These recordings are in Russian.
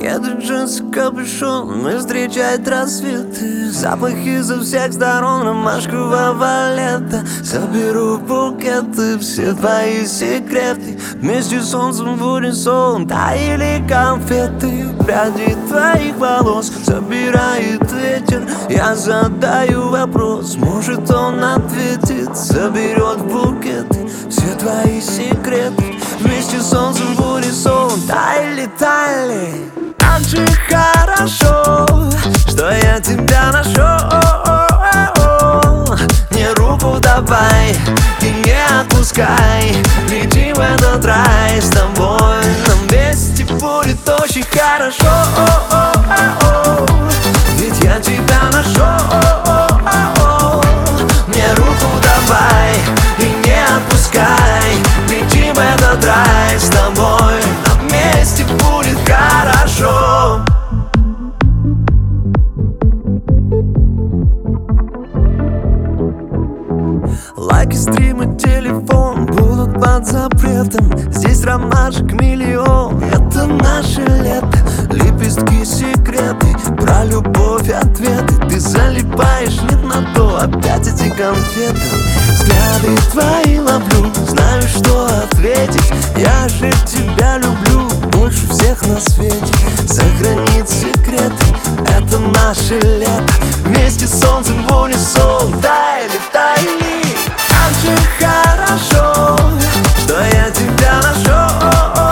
Кеды, джинсы, капюшон, мы встречать рассветы. Запахи со всех сторон, ромашкового лета. Соберу букеты, все твои секреты. Вместе с солнцем в унисон таяли конфеты. Пряди твоих волос собирает ветер. Я задаю вопрос, может он ответит. Соберет букеты, все твои секреты. Вместе с солнцем в унисон таяли, таяли. Как же хорошо, что я тебя нашел. Мне руку давай и не отпускай. Лети в этот рай с тобой. Нам вместе будет очень хорошо. Ведь я тебя нашел. Мне руку давай и не отпускай. Лети в этот рай с тобой. Нам вместе будет хорошо. Лайки, стримы, телефон будут под запретом. Здесь ромашек миллион, это наше лето. Лепестки, секреты, про любовь ответы. Ты залипаешь не на то, опять эти конфеты. Взгляды твои ловлю, знаю, что ответить. Я же тебя люблю больше всех на свете. Сохранить секреты, это наше лето. Вместе с солнцем в унисон таяли, таяли. Как же хорошо, что я тебя нашел.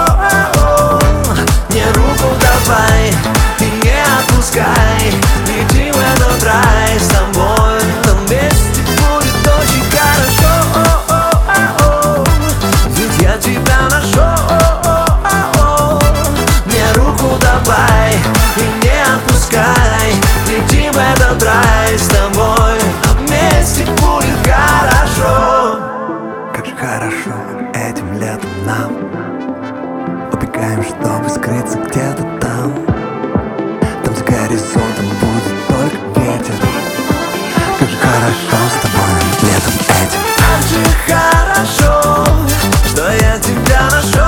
Мне руку давай и не отпускай. Лети в этот рай с тобой. Нам вместе будет очень хорошо. Ведь я тебя нашел. Мне руку давай и не отпускай. Лети в этот рай с тобой. Нам вместе будет хорошо. Как же хорошо этим летом нам. Убегаем, чтобы скрыться где-то там. Там за горизонтом будет только ветер. Как же хорошо с тобой летом этим. Как же хорошо, что я тебя нашел.